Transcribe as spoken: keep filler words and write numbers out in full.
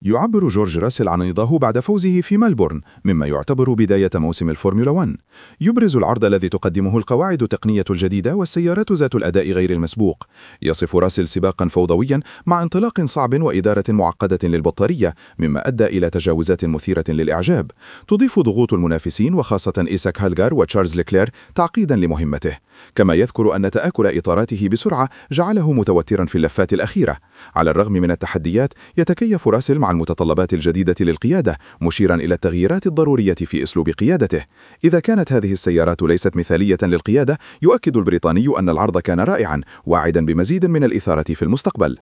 يعبر جورج راسل عن رضاه بعد فوزه في ملبورن، مما يعتبر بداية موسم الفورمولا واحد. يبرز العرض الذي تقدمه القواعد التقنية الجديدة والسيارات ذات الأداء غير المسبوق. يصف راسل سباقا فوضويا مع انطلاق صعب وإدارة معقدة للبطارية، مما أدى إلى تجاوزات مثيرة للإعجاب. تضيف ضغوط المنافسين وخاصة إيساك هالغار وتشارلز ليكلير تعقيدا لمهمته. كما يذكر أن تآكل إطاراته بسرعة جعله متوترا في اللفات الأخيرة. على الرغم من التحديات، يتكيف راسل مع المتطلبات الجديدة للقيادة، مشيرا إلى التغييرات الضرورية في أسلوب قيادته. إذا كانت هذه السيارات ليست مثالية للقيادة، يؤكد البريطاني أن العرض كان رائعا، واعدا بمزيد من الإثارة في المستقبل.